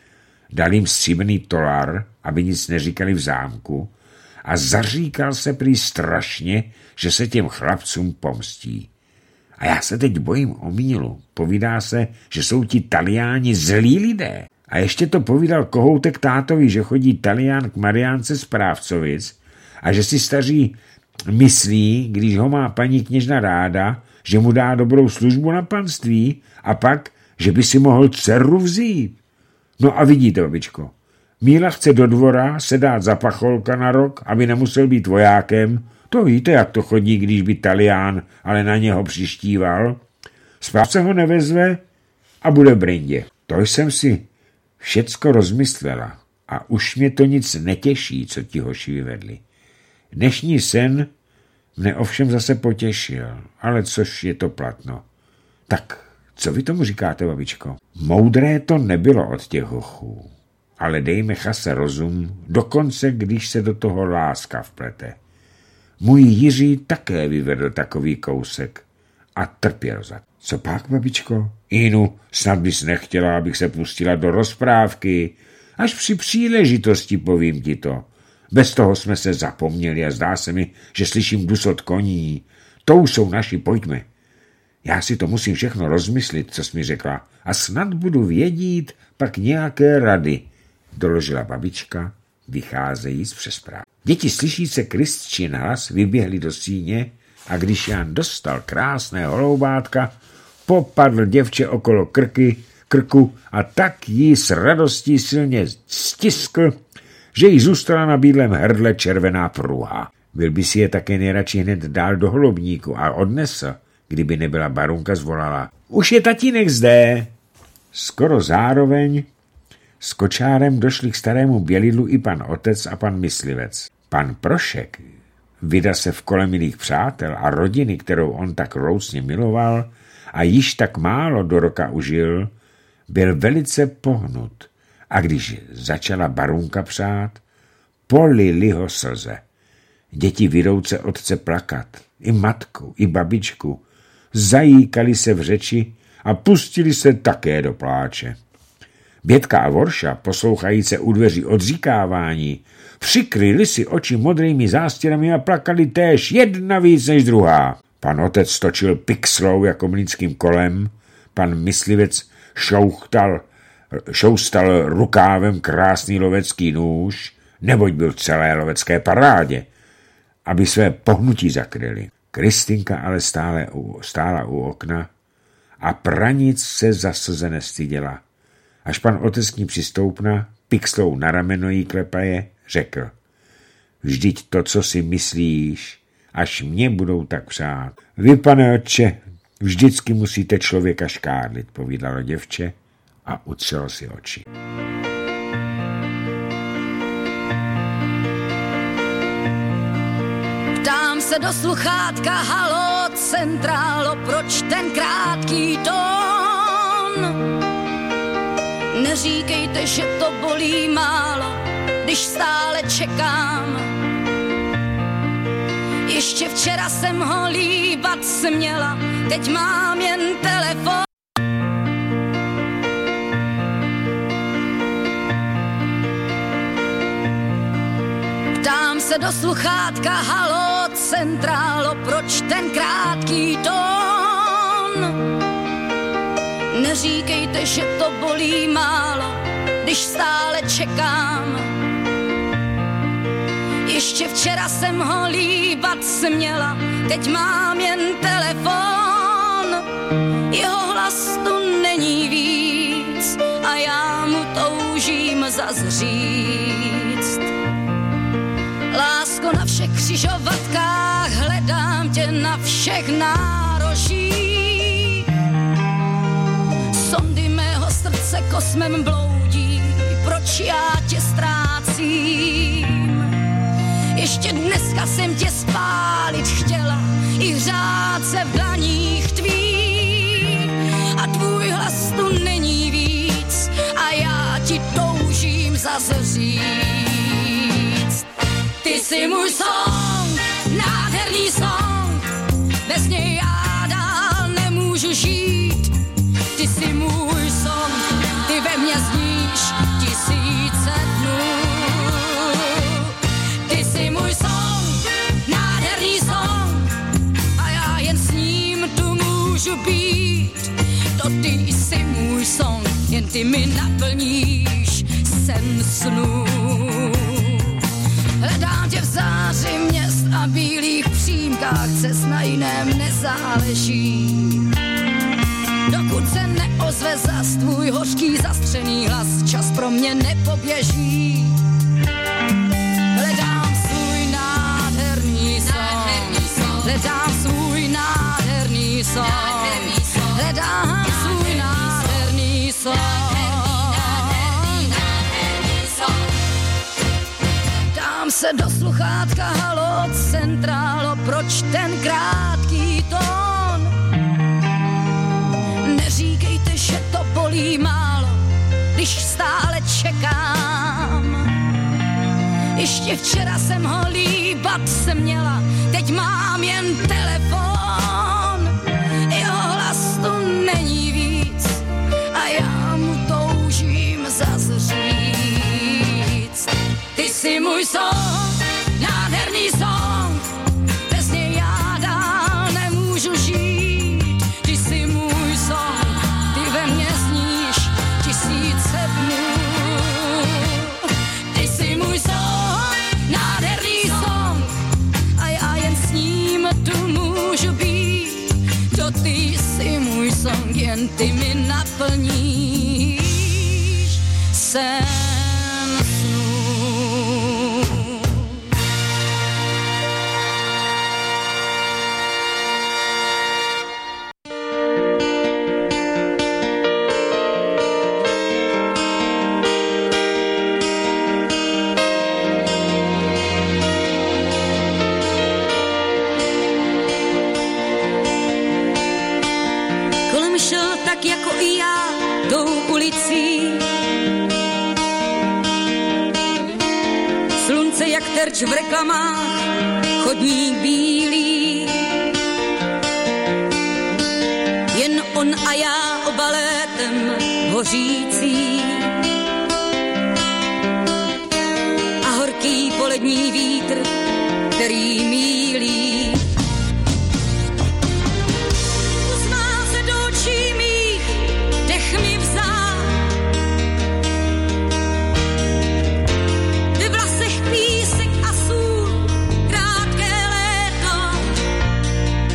Speaker 1: Dal jim stříbrný tolar, aby nic neříkali v zámku, a zaříkal se prý strašně, že se těm chlapcům pomstí. A já se teď bojím o Mílu. Povídá se, že jsou ti Taliáni zlí lidé. A ještě to povídal kohoutek tátovi, že chodí Talián k Mariánce z Právcovic a že si staří myslí, když ho má paní kněžna ráda, že mu dá dobrou službu na panství a pak, že by si mohl dceru vzít. No a vidíte, babičko, Míla chce do dvora se dát za pacholka na rok, aby nemusel být vojákem. To víte, jak to chodí, když by Talián ale na něho přištíval. Správce ho nevezve a bude v brindě. To jsem si všecko rozmyslela a už mě to nic netěší, co ti hoši vyvedli. Dnešní sen mne ovšem zase potěšil, ale což je to platno. Tak, co vy tomu říkáte, babičko? Moudré to nebylo od těch hochů, ale dejme chase rozum, dokonce když se do toho láska vplete. Můj Jiří také vyvedl takový kousek a trpěl za to. Co pak, babičko? Inu, snad bys nechtěla, abych se pustila do rozprávky. Až při příležitosti povím ti to. Bez toho jsme se zapomněli a zdá se mi, že slyším dusot koní. To už jsou naši, pojďme. Já si to musím všechno rozmyslit, co jsi mi řekla, a snad budu vědít pak nějaké rady, doložila babička, vycházejí z přespráv. Děti slyšíce Kristčin hlas vyběhli do síně a když Jan dostal krásné holoubátka, popadl děvče okolo krky, krku a tak jí s radostí silně stiskl, že jí zůstala na bílém hrdle červená pruha. Byl by si je také nejradši hned dál do holubníku a odnesl, kdyby nebyla Barunka zvolala. Už je tatínek zde. Skoro zároveň s kočárem došli k starému bělidlu i pan otec a pan myslivec. Pan Prošek, vida se v kole milých přátel a rodiny, kterou on tak roucně miloval a již tak málo do roka užil, byl velice pohnut. A když začala Barunka přát, polili ho slze. Děti vyrouce otce plakat, i matku, i babičku, zajíkali se v řeči a pustili se také do pláče. Bětka a Vorša, poslouchajíce u dveří odříkávání, přikryli si oči modrými zástěrami a plakali též jedna víc než druhá. Pan otec točil pixlou jako mlýnským kolem, pan myslivec šouchtal, šoustal rukávem krásný lovecký nůž, neboť byl v celé lovecké parádě, aby své pohnutí zakryli. Kristinka ale stále u, stála u okna a pranic se zaslze nestyděla. Až pan otec k ní přistoupna, pixlou na rameno jí klepaje, řekl: vždyť to, co si myslíš, až mě budou tak přát. Vy, pane otče, vždycky musíte člověka škádlit, povídalo děvče a utřelo si oči.
Speaker 2: Ptám se do sluchátka, halo, centrálo, proč ten krátký tón? Neříkejte, že to bolí málo, když stále čekám. Ještě včera jsem ho líbat směla, teď mám jen telefon. se do sluchátka, halo, centrálo, proč ten krátký tón? Neříkejte, že to bolí málo, když stále čekám. Ještě včera jsem ho líbat směla, teď mám jen telefon. Jeho hlas tu není víc a já mu toužím zas říct. Lásko, na všech křižovatkách hledám tě, na všech nárožích. Sondy mého srdce kosmem bloudí, proč já tě ztrácím. Ještě dneska jsem tě spálit chtěla, i hřát se v dlaních tvých. A tvůj hlas tu není víc a já ti toužím zas říct. Ty jsi můj song, nádherný song, bez něj já dál nemůžu žít. Ty jsi můj song, ty ve mně zníš tisíce dnů. Ty jsi můj song, nádherný song, a já jen s ním tu můžu být. To ty jsi můj song, jen ty mi naplníš sen snů. Hledám tě v záři měst a bílých přímkách, cest na jiném nezáleží. Dokud se neozve zas tvůj hořký zastřený hlas, čas pro mě nepoběží. Hledám svůj nádherný song, hledám svůj nádherný song, hledám svůj nádherný song. Dám se do sluchátka, halo, centrálo, proč ten krátký tón? Neříkejte, že to bolí málo, když stále čekám. Ještě včera jsem ho líbat směla, teď mám jen telefon. Jeho hlas tu není víc a já mu toužím zas říct. Ty jsi můj song, nádherný song, bez něj já dál nemůžu žít. Ty jsi můj song, ty ve mně zníš tisíce dnů. Ty jsi můj song, nádherný song, a já jen s ním tu můžu být. To ty jsi můj song, jen ty mi naplníš sen.
Speaker 3: Jako i já tou ulicí. Slunce jak terč v reklamách, chodník bílý. Jen on a já obalétem hořící. A horký polední vítr, který mílí.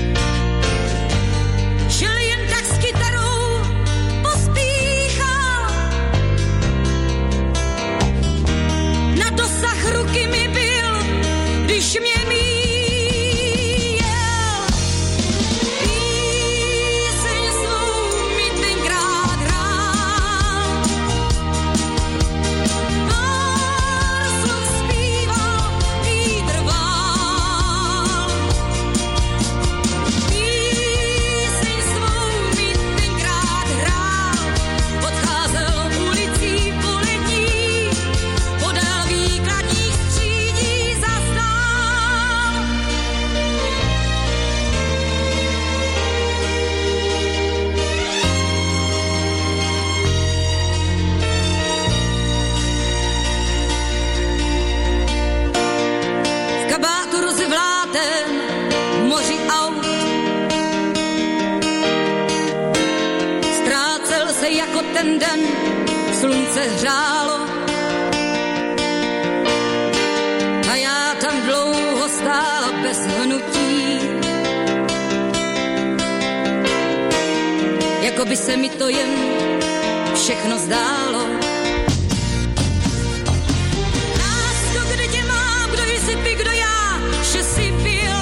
Speaker 2: Šel jen tak s kytarou, pospíchal
Speaker 3: ten den slunce hřálo a já tam dlouho stála bez hnutí. Jako by se mi to jen všechno zdálo. Lásko, kde tě mám, kdo jsi ty, kdo já, že jsi byl.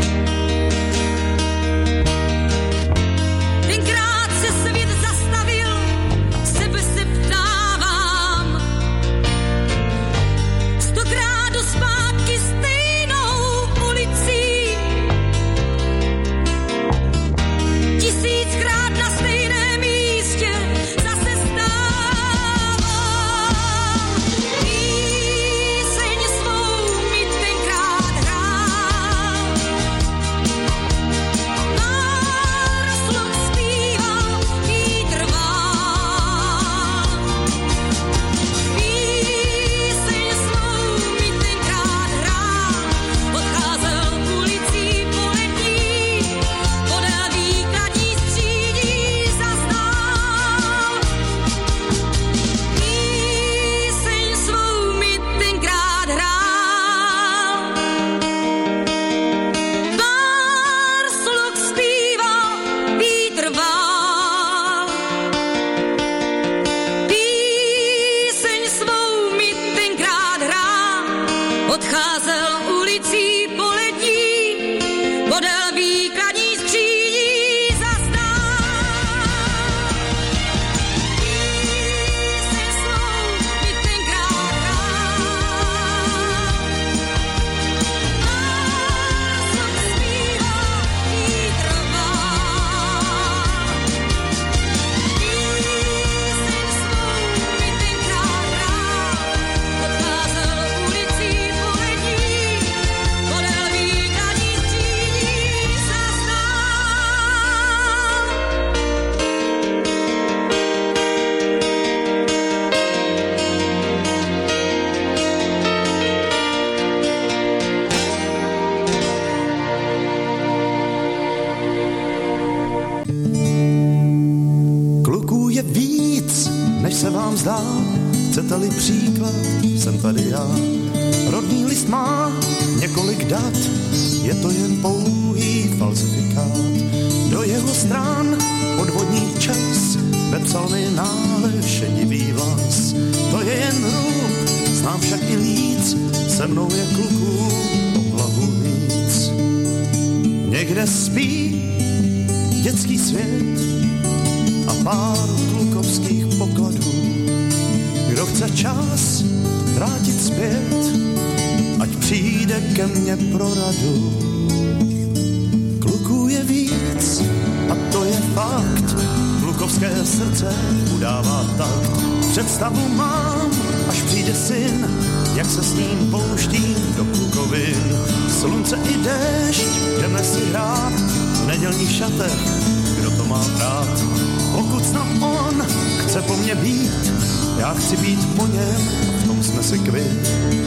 Speaker 3: Tenkrát se svět zastavil, sebe se ptávám. Stokrát do zpátky stejnou ulicí. Tisíckrát na stejném místě zase stávám. Píseň svou mi tenkrát hrál. Pár slov zpíval, vítr vál. Píseň svou mi tenkrát hrál. Odcházel ulicí poletí, podél výkladní střídí zaznal. Píseň svou mi tenkrát hrál. Pár slov zpíval, vítr vál. Píseň svou mi tenkrát hrál. Odcházel ulicí poletí, podél výkladní střídí zaznal. Píseň svou mi tenkrát hrál. Pár slov zpíval, vítr vál. Píseň svou mi tenkrát hrál. Odcházel ulicí poletí, podél výkladní střídí zaznal.
Speaker 4: Kluků je víc, než se vám zdá. Chcete-li příklad, jsem tady já. Rodný list má několik dat, je to jen pouhý falzifikát. Do jeho stran podvodní čas vepsal mi náhle šedivý vlas. To je jen růb, znám však i líc, se mnou je kluků o hlavu víc. Někde spí dětský svět a pár klukovských pokladů. Kdo chce čas vrátit zpět, ať přijde ke mně pro radu. Kluků je víc a to je fakt, klukovské srdce udává takt. Představu mám, až přijde syn, jak se s ním pouštím do klukovin. Slunce i déšť, jdeme si hrát v nedělních šatech, kdo to má brát. Pokud snad on chce po mně být, já chci být po něm, v tom jsme si kvit.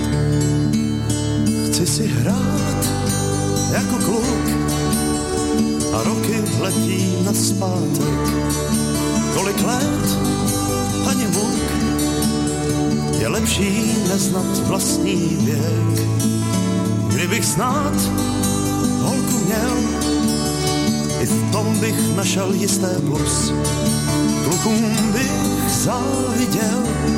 Speaker 4: Chci si hrát jako kluk a roky letí na zpátek. Kolik let, ani muk, je lepší neznat vlastní věk. Kdybych snad holku měl, i v tom bych našel jisté plus. Klukům bych záviděl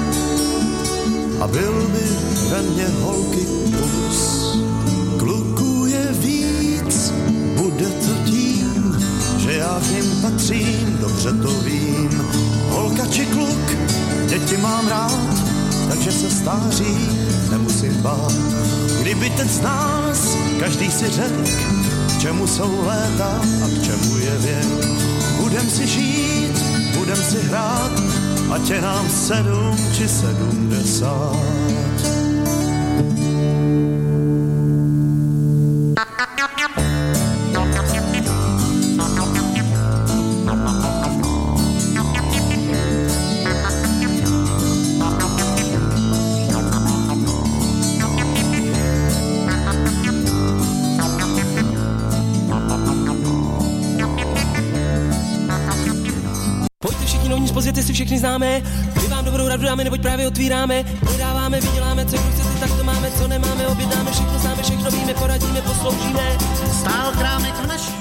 Speaker 4: a byl by ve mně holky kus. Kluků je víc, bude to tím, že já k nim patřím, dobře to vím. Holka či kluk, děti mám rád, takže se stáří nemusím bát. Kdyby teď z nás každý si řek, k čemu jsou léta a k čemu je věk. Budem si žít, budem si hrát, ať je nám sedm či sedmdesát.
Speaker 5: Pojďte všichni novní, pozvěte si všechny známe, my vám dobrou radu dáme, neboť právě otvíráme, prodáváme, vyděláme, co chcete, tak to máme, co nemáme, objednáme, všechno známe, všechno víme, poradíme, posloužíme.
Speaker 6: Stál krámek v naší